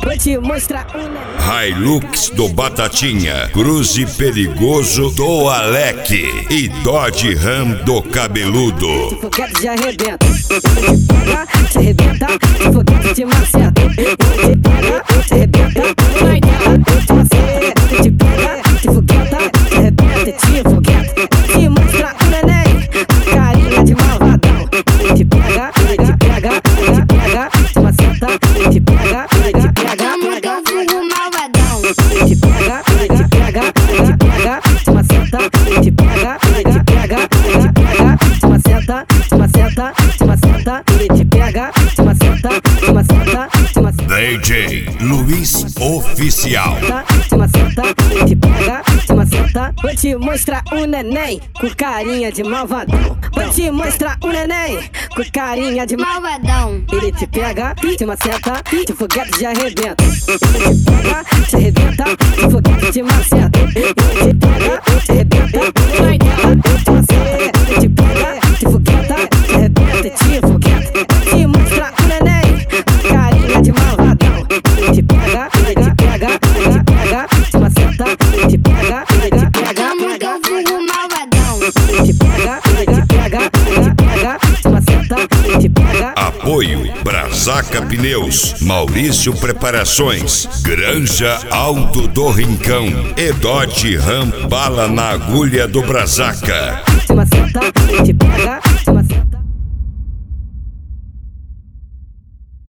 vou te mostrar Hilux do Batatinha, Cruze Perigoso do Alec e Dodge Ram do Cabeludo. Foguete de arrebenta, te arrebenta, foguete de maceta, te pega, te arrebenta, vai dar, te maceta, te pega, te fogueta, te arrebenta, te fogueta, te mostra o neném, carinha de malvadão, te pega, te pega, te pega, te maceta, te pega, te pega, Vamos que eu fico malvadão. te pega, te pega, te pega, te maceta, te pega, te pega, te pega, te maceta, te maceta, te maceta, te pega, te maceta, te maceta, te maceta. DJ Luiz Oficial. Te maceta, te pega, te maceta. Vou te mostrar um neném com carinha de malvadão. Vou te mostrar um neném com carinha de Malvadão. Ele te pega, te maceta, te foguete de arrebenta. Ele te pega, te arrebenta, te foguete de maceta. Ele te pega, te arrebenta, vai dar, te maceta, te pega, te fogueta, te arrebenta, te fogueta. Te mostra o neném, carinha de malvadão. Te pega, te pega, te pega, te maceta, te pega, te pega, Vamos que eu fico malvadão. te pega, te pega, te pega, te maceta, te pega. Apoio Brasaca Pneus, Maurício Preparações, Granja Alto do Rincão e Dodge Ram Bala na Agulha do Brasaca. Te maceta, te pega,